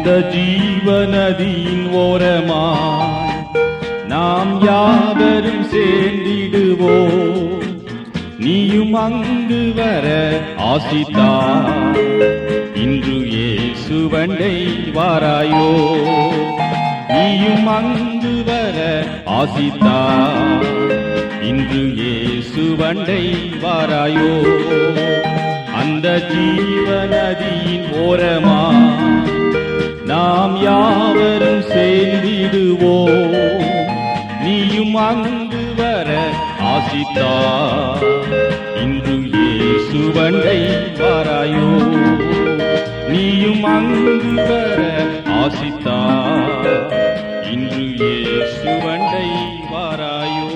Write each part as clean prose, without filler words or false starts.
அந்த ஜீவநதியின் ஓரமாய் நாம் யாவரும் சேர்ந்திடுவோம். நீயும் அங்கு வர ஆசித்தாய், இன்று இயேசுவண்டை வாராயோ. நீயும் அங்கு வர ஆசித்தாய், இன்று இயேசுவண்டை வாராயோ. அந்த ஜீவநதியின் ஓரமாய் நாம் யாவரும் சேர்ந்திடுவோம். நீயும் அங்கு வர ஆசித்தாய், இன்று இயேசுவண்டை வாராயோ. நீயும் அங்கு வர ஆசித்தாய், இன்று இயேசுவண்டை வாராயோ.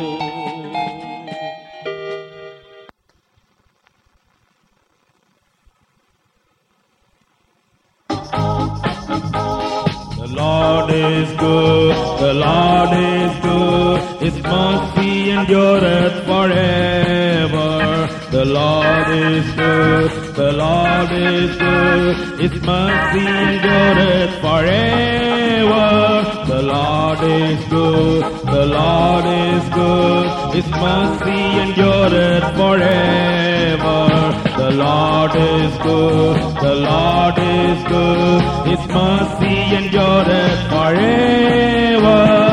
The Lord is good, the Lord is good, His mercy endureth forever. The Lord is good, the Lord is good, His mercy endureth forever. The Lord is good, the Lord is good, His mercy endureth forever. The Lord is good, the Lord is good, His mercy endureth forever.